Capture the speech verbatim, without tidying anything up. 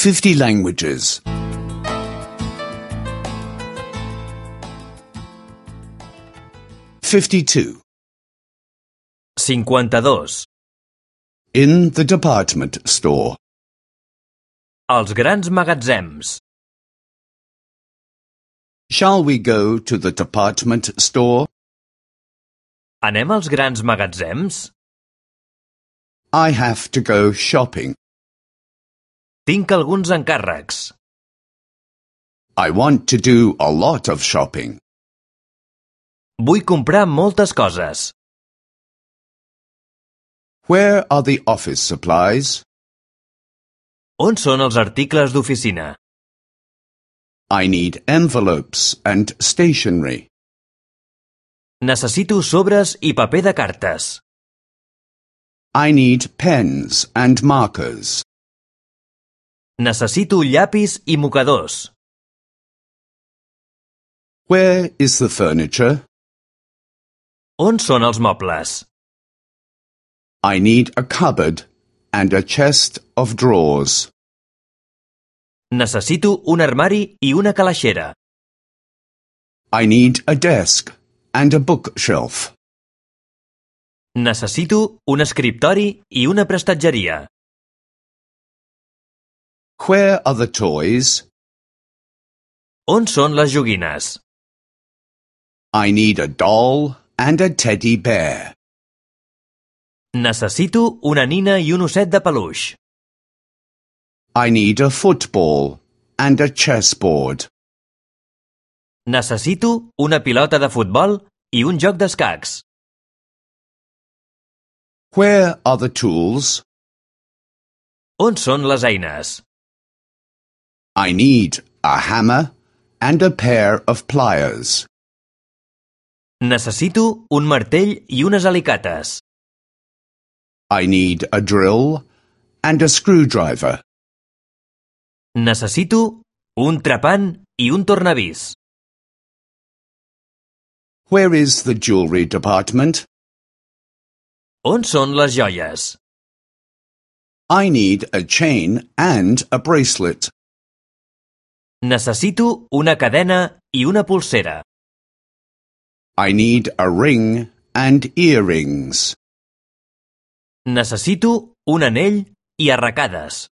fifty languages. fifty-two. cinquanta-dos. In the department store. Els grans magatzems. Shall we go to the department store? Anem als grans magatzems? I have to go shopping. Tinc alguns encàrrecs. I want to do a lot of shopping. Vull comprar moltes coses. Where are the office supplies? On són els articles d'oficina? I need envelopes and stationery. Necessito sobres i paper de cartes. I need pens and markers. Necessito llapis i mocadors. Where is the furniture? On són els mobles? I need a cupboard and a chest of drawers. Necessito un armari i una calaixera. I need a desk and a bookshelf. Necessito un escriptori i una prestatgeria. Where are the toys? On són les joguines? I need a doll and a teddy bear. Necessito una nina i un osset de peluix. I need a football and a chessboard. Necessito una pilota de futbol i un joc d'escacs. Where are the tools? On són les eines? I need a hammer and a pair of pliers. Necessito un martell i unes alicates. I need a drill and a screwdriver. Necessito un trepant i un tornavís. Where is the jewelry department? On són les joies? I need a chain and a bracelet. Necessito una cadena i una polsera. I need a ring and earrings. Necessito un anell i arracades.